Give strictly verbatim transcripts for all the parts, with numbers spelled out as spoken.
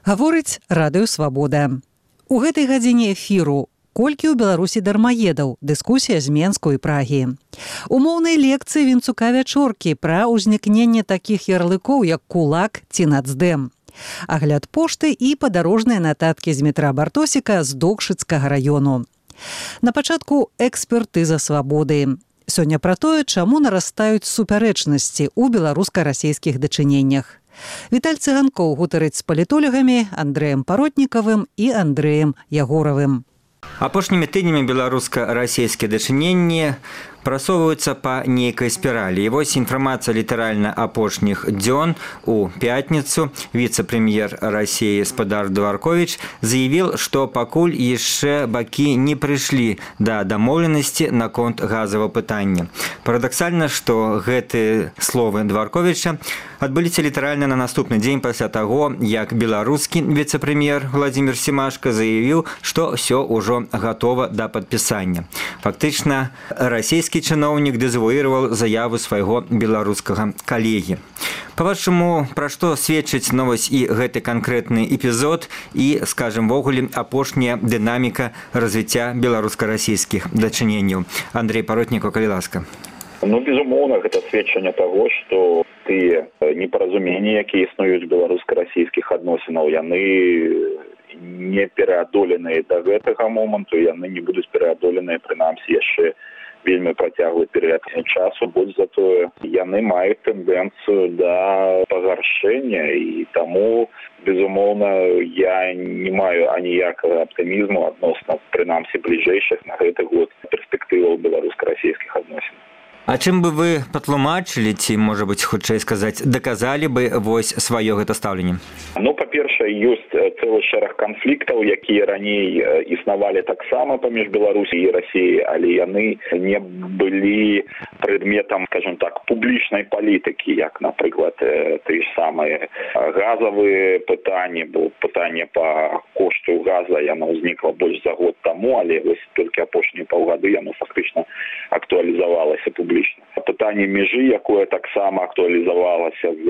Гаворыць Радыё Свабода. У гэтай гадзіне эфіру «Колькі ў Беларусі дармаедаў. Дыскусія з Менску і Прагі». Умоўнай лекцыі Вінцука Вячоркі пра ўзнікненне такіх ярлыкоў, як «Кулак» ці «Нацдэм». Агляд пошты і падарожныя нататкі з метра Бартосіка з Докшыцкага раёну. На пачатку экспертыза свабоды. Сёння пра тое, чаму нарастаюць супярэчнасці ў беларуска-расійскіх дачыненнях. Віталь Цыганкоў гутарыць з палітолагамі Андрэем Паротнікавым і Андрэем Ягоравым. Апошнімі тыднямі беларуска-расійскія дачыненні прасоўваюцца па нейкай спіралі. І вось інфармацыя літаральна апошніх дзён. У пятніцу віцэ-прэм'ер Расіі Спадар Дварковіч заявіў, што пакуль яшчэ бакі не прыйшлі да дамоўленасці наконт газавага пытання. Парадаксальна, што гэтыя словы Дварковіча адбыліся літаральна на наступны дзень пасля таго, як беларускі віцэ-прэм'ер Владзімір Семашка заявіў, што ўсё ўжо гатова да падпісання. Фактычна, расійскі чыноўнік дэзавуіраваў заяву свайго беларускага калегі. Па-вашаму, пра што сведчыць новасць і гэты канкрэтны эпізод і, скажем, вогуле апошняя дынаміка развіцця беларуска-расійскіх дачыненняў? Андрэй Паротнікаў, калі ласка. Ну, безумоўна, гэта сведчанне таго, што тыя непаразуменні, якія існуюць беларуска-расійскіх адносінаў, яны не пераадоленыя да гэтага моманту, яны не будуць пераадоленыя, прынамсі, яшчэ вельмі працяглы перыяд часу, больш за тое, яны маюць тэндэнцыю да пагаршэння, і таму, безумоўна, я не маю аніякага аптымізму адносна, прынамсі, бліжэйшых на гэты год перспектываў беларуска-расійскіх адносін. А чым бы вы патлумачылі, ці, можа быць, хутчэй сказаць, даказалі бы вось сваё гэта стаўленне? Ну, па-першае, ёсць цэлы шэраг канфліктаў, якія раней існавалі таксама паміж Беларусі і Расіяй, але яны не былі прадметам, скажем так, публічнай палітыкі, як, напрыклад, тыя ж самыя газавыя пытанні, бо пытанне па кошту газа, яно ўзнікла больш за год таму, але вось толькі апошнія паўгады яно фактычна актуалізавалася публічна. Пытанне межы, якое таксама актуалізавалася з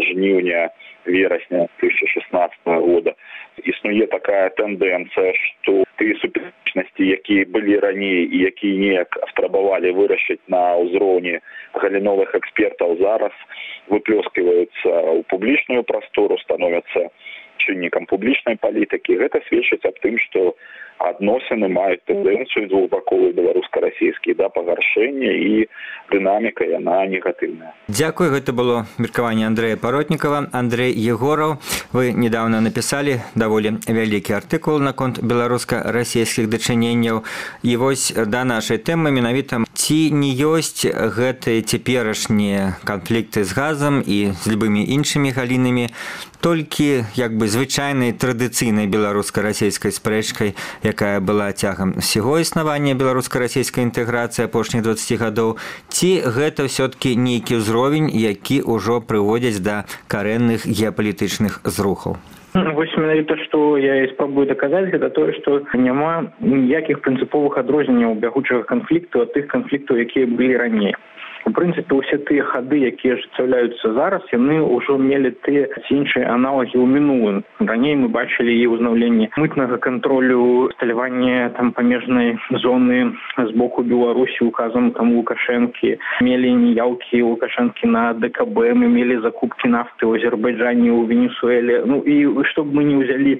жніўня-верасня две тысячи шестнадцатого года. Існуе такая тэндэнцыя, што тыя супярэчнасці, якія былі раней і якія неяк спрабавалі вырашыць на ўзроўні галіновых экспертаў, зараз выплёскваюцца ў публічную прастору, становяцца чыннікам публічнай палітыкі. Гэта сведчыць аб тым, што адносіны маюць тэндэнцыю двухбаковай беларуска-расійскія да пагаршэння, і дынаміка яна негатыўная. Дзякуй, гэта было меркаванне Андрэя Паротнікава. Андрэй Ягораў, вы недавно напісалі даволі вялікі артыкул наконт беларуска-расійскіх дачыненняў. І вось да нашай тэмы менавіта, ці не ёсць гэтыя цяперашнія канфлікты з газам і з любымі іншымі галінамі толькі як бы звычайнай традыцыйнай беларуска-расійскай спрэчкай, якая была цягам усяго існавання беларуска-расійскай інтэграцыі апошніх дваццаці гадоў, ці гэта ўсё-ткі нейкі ўзровень, які ўжо прыводзяць да карэнных геапалітычных зрухаў? Вось менавіта, што я і спрабую даказаць, гэта тое, што няма ніякіх прынцыповых адрозненняў бягучага канфлікту ад тых канфліктаў, якія былі раней. У прынцыпе, усе тыя хады, якія ажыццяўляюцца зараз, яны ўжо мелі тыя ці іншыя аналагі ў мінулым. Раней мы бачылі і ўзнаўленне мытнага кантролю, усталяванне там памежнай зоны з боку Беларусі указам там Лукашэнкі, мелі неяўкі Лукашэнкі на дэ ка бэ, мы мелі закупкі нафты ў Азербайджане, ў Венесуэле. Ну і што б мы не ўзялі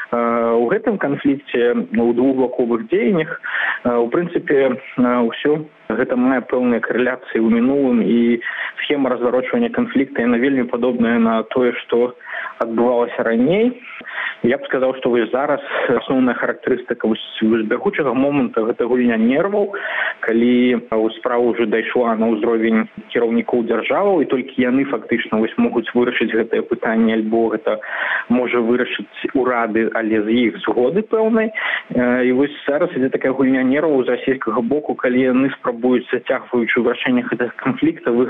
у гэтым канфлікце, у двухбаковых дзеяннях, у прынцыпе, ўсё гэта мае пэўныя карэляцыі ў мінулым, і схема разварочвання канфлікта яна вельмі падобная на тое, што адбывалася раней. Я б сказаў, што вось зараз асноўная характарыстыка бягучага моманту гэта гульня нерваў, калі справа ўжо дайшла на ўзровень кіраўнікоў дзяржаваў, і толькі яны фактычна вось могуць вырашыць гэтае пытанне, альбо гэта можа вырашыць урады, але з іх згоды пэўнай. І вось зараз ідзе такая гульня нерваў з расійскага боку, калі яны спрабуюць, зацягваючы вырашэнне гэтага канфлікта, выгандліваць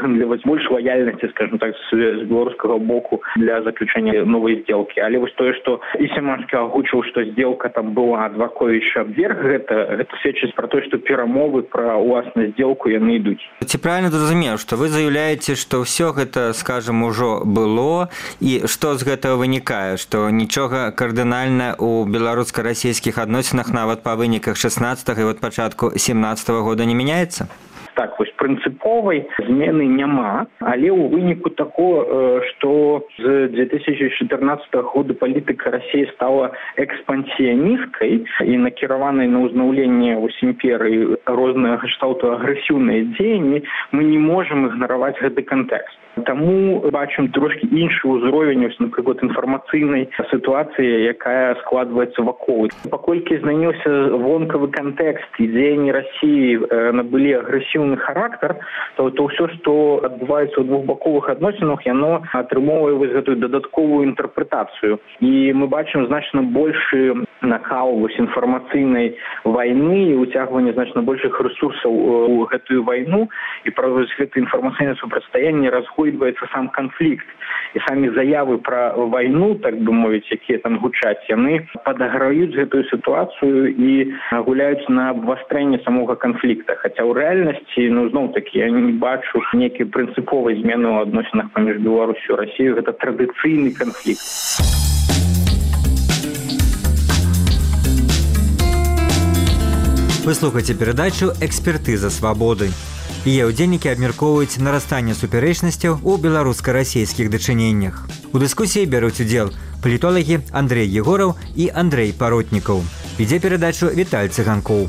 больш лаяльнасці, скажем так, з, з беларускага боку для заключэння новай сделкі. Але вось тое, што і Сімашкі агучыў, што сделка там была, Адвакович абверг гэта, гэта сведчыць пра тое, што перамовы пра уласную сделку яны ідуць. Ці правильно зразумеў, што вы заяўляеце, што ўсё гэта, скажем, ужо было, і што з гэтага вынікае, што нічога кардынальна ў беларуска-расійскіх адносінах нават па выніках шэснаццатага і от пачатку сямнаццатага года не мяняецца? Так, вось прынцыповай змены няма, але ў выніку такого, што з две тысячи чатырнаццатага года палітыка Расіі стала экспансіяністкай і накіраванай на ўзнаўленне вось імперыі рознага кшталту агрэсіўныя дзеянні, мы не можам ігнараваць гэты кантэкст. Таму бачым трошкі іншы ўзровень, напрыклад, інфармацыйнай сітуацыі, якая складваецца вакол. Паколькі змяніўся вонкавы кантэкст і дзеянні Расіі набылі агрэсіўны характар, то, то ўсё, што адбываецца ў двухбаковых адносінах, яно атрымоўвае вось гэтую дадатковую інтэрпрэтацыю. І мы бачым значна большы накал вось інфармацыйнай вайны і уцягванне значна большых рэсурсаў у гэтую вайну, і пра гэта інфармацыйнае супрацьстаянне разгойдваецца сам канфлікт. І самі заявы пра вайну, так бы мовіць, якія там гучаць, яны падаграюць гэтую сітуацыю і гуляюць на абвастрэнне самога канфлікта. Хаця ў рэальнасці, ну, зноў-такі, я не бачу нейкай прынцыповай змены ў адносінах паміж Беларусю і Расіяй. Гэта традыцыйны канфлікт. Вы слухаеце перадачу «Экспертыза свабоды». Яе ўдзельнікі абмяркоўваюць нарастанне супярэчнасцяў у беларуска-расійскіх дачыненнях. У дыскусіі бяруць удзел палітолагі Андрэй Егораў і Андрэй Паротнікаў. Вядзе перадачу Віталь Цыганкоў.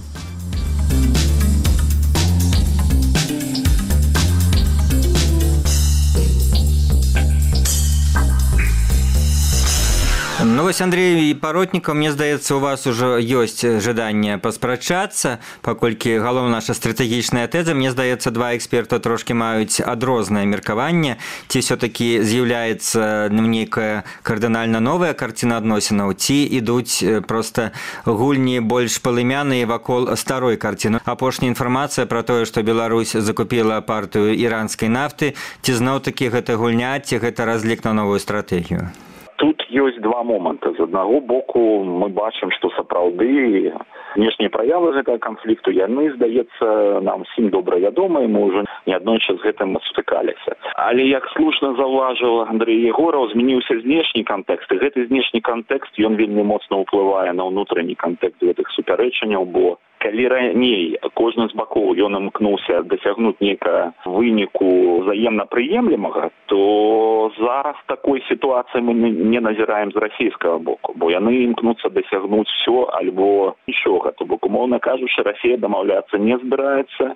Ну вось, Андрей і Паротнікаў, мне здаецца, у вас ужо ёсць жаданне паспрачацца, паколькі галоўная наша стратэгічная тэза, мне здаецца, два эксперта трошкі маюць адрознае меркаванне, ці ўсё-такі з'яўляецца нейкая кардынальна новая карціна адносінаў, ці ідуць проста гульні больш палымяныя вакол старой карціны. Апошняя інфармацыя пра тое, што Беларусь закупіла партыю іранскай нафты, ці зноў-такі гэта гульня, ці гэта разлік на новую стратэгію? Тут ёсць два моманты. З аднаго боку мы бачым, што сапраўды внешнія праявы гэтага канфлікту, яны, здаецца, нам усім добра вядомыя, мы ўжо неаднойчы з гэтым сутыкаліся. Але, як слушна заўважыў Андрэй Егораў, змяніўся знешні кантэкст, і гэты знешні кантэкст, ён вельмі моцна ўплывае на ўнутраны кантэкст гэтых супярэчанняў, бо калі раней кожны з бакоў ён імкнуўся дасягнуць нейкага выніку взаемна прыемлемага, то зараз такой сітуацыі мы не назіраем з расійскага боку, бо яны імкнуцца дасягнуць все альбо нічога. То бок, умоўна кажучы, Расія дамаўляцца не збіраецца,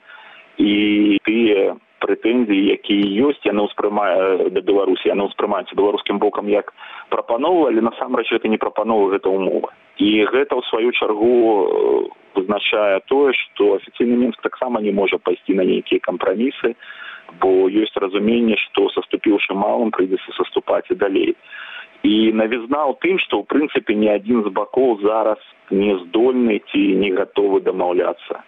і тыя прэтэнзіі, якія ёсць, яны ўспрымаюць да Беларусі, яны ўспрымаюцца беларускім бокам як прапановы, але насамрэч гэта не прапановы, гэта ўмова. І гэта ў сваю чаргу вызначае тое, што афіцыйны Мінск таксама не можа пайсці на нейкія кампрамісы, бо ёсць разуменне, што саступіўшы малым, прыйдзецца саступаць і далей. І навізна ў тым, што ў прынцыпе ні адзін з бакоў зараз не здольны ці не гатовы дамаўляцца.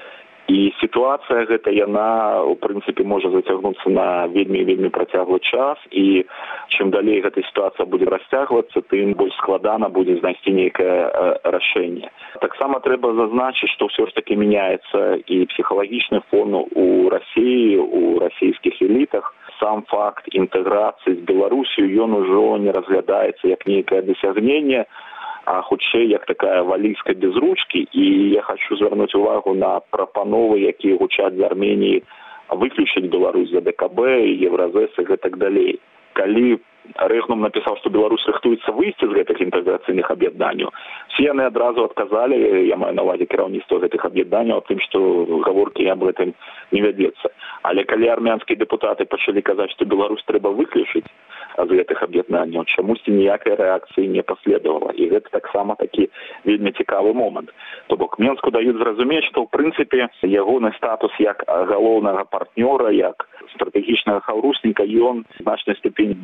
І сітуацыя гэта, яна, у прынцыпе, можа зацягнуцца на вельмі-вельмі працяглы час, і чым далей гэта сітуацыя будзе расцягвацца, тым больш складана будзе знайсці нейкае рашэнне. Таксама трэба зазначыць, што ўсё ж такі мяняецца і псіхалагічны фон у Расіі, у расійскіх элітах. Сам факт інтэграцыі з Беларусію, ён ужо не разглядаецца як нейкае дасягненне, а хутчэй як такая валійская без ручкі. І я хочу звярнуць увагу на прапановы, якія гучаць з Арменіі выключыць Беларусь за ДКБ, Евразэс і гэтак далей. Калі Рэгнум напісаў, што Беларусь рыхтуецца выйсці з гэтых інтэграцыйных аб'яднанняў, все яны адразу адказалі, я маю на ўвазе кіраўніцтва гэтых аб'яднанняў, тым, што гаворкі аб гэтым не вядзецца. Але калі армянскія дэпутаты пачалі казаць, што Беларусь трэба выключыць з гэтых аб'яднанняў, чамусьці ніякай рэакцыі не паследавала. І гэта таксама такі вельмі цікавы момант. То бок Мінску даюць зразумець, што ў прынцыпе ягоны статус як галоўнага партнёра, як стратэгічнага хаўрусніка, ён в значнай ступені дэвальваваў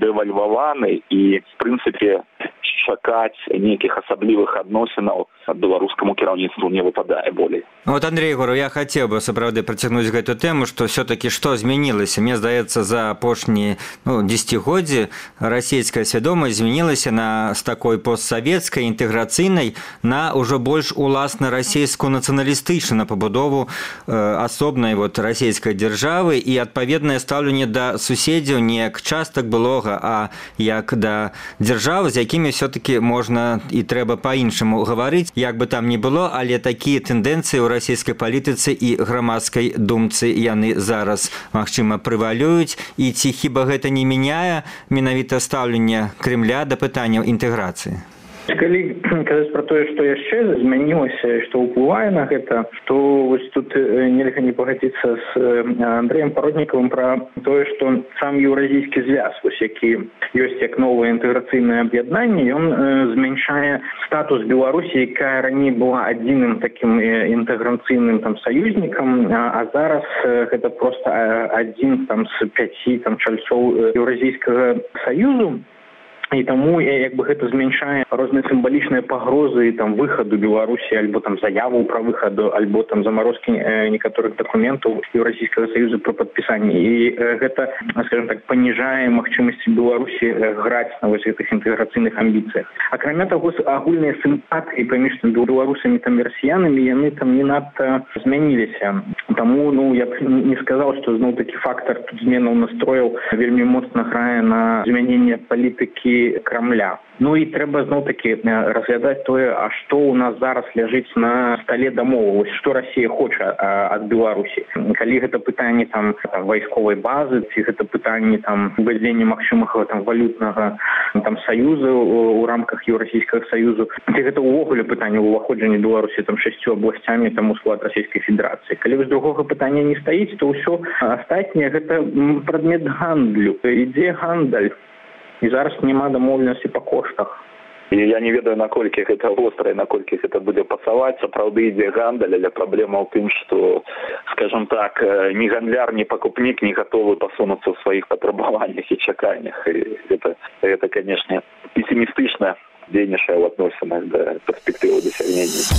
захаваны і в прынцыпе чакаць нейкіх асаблівых адносінаў беларускаму кіраўніцтву не выпадае болей. Вот, Андрей Егоров, я хотел бы, сапраўды, працягнуць гэту тему, что все-таки что змянілася? Мне здаецца, за апошнія ну, десятгоддзі расійская свядомасць змянілася на з такой постсавецкай інтэграцыйнай на ўжо больш уласна расійскую нацыяналістычную пабудову э, асобнай вот расійскай дзяржавы і адпаведнае стаўленне да суседзяў не як частак былога, а як да дзяржавы, з якімі все-таки можна і трэба па-іншаму гаварыць, як бы там ні было, але такія тэндэнцыі ў расійскай палітыцы і грамадскай думцы яны зараз, магчыма, прывалююць, і ці хіба гэта не мяняе менавіта стаўленне Кремля да пытанняў інтэграцыі? Калі казаць пра тое, што яшчэ змянілася, што ўплывае на гэта, то вось тут нельга не пагадзіцца з Андрэем Пароднікавым пра тое, што сам еўразійскі звяз, вось які ёсць як новае інтэграцыйнае аб'яднанне, ён змяншае статус Беларусі, якая раней была адзіным такім інтэграцыйным там саюзнікам, а зараз гэта проста адзін там з пяці там чальцоў еўразійскага саюзу. І таму як бы гэта змяншае розныя сімвалічныя пагрозы там выхаду Беларусі альбо там заяву пра выхаду альбо там замарозкі некаторых дакументаў Еўразійскага саюза пра падпісанне. І гэта, скажем так, паніжае магчымасці Беларусі граць на вось гэтых інтэграцыйных амбіцыях. Акрамя таго, агульныя сімпатыі паміж беларусамі там і расіянамі яны там не надта змяніліся. Таму ну я б не сказаў, што зноў такі фактар тут зменаў настрояў вельмі моцна грае на змяненне палітыкі Кремля. Ну і трэба зноў-такі разглядаць тое, а што ў нас зараз ляжыць на стале дамовы, што Расія хоча ад Беларусі. Калі гэта пытанне там вайсковай базы, ці гэта пытанне там увядзення магчымага там валютнага там саюза ў рамках Еўрасійскага саюзу, ці гэта ўвогуле пытанне ўваходжання Беларусі там шасцю абласцямі там у склад Расійскай Федэрацыі. Калі вось другога пытання не стаіць, то ўсё астатняе гэта прадмет гандлю. Ідзе гандаль. І зараз няма дамоўленасці па коштах. І я не ведаю, наколькі гэта востра і наколькі гэта будзе пасаваць. Сапраўды ідзе гандаль, але праблема ў тым, што, скажем так, ні гандляр, ні пакупнік не гатовы пасунуцца ў сваіх патрабаваннях і чаканнях. І гэта, гэта, канешне, песімістычна дзейнічае ў адносінах да перспектывы дасягнення.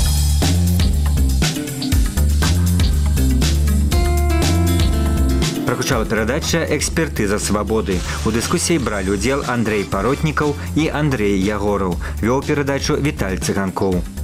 Прагучала перадача «Экспертыза свабоды». У дыскусіі бралі ўдзел Андрей Пароднікаў і Андрей Ягораў. Вёў перадачу Віталь Цыганкоў.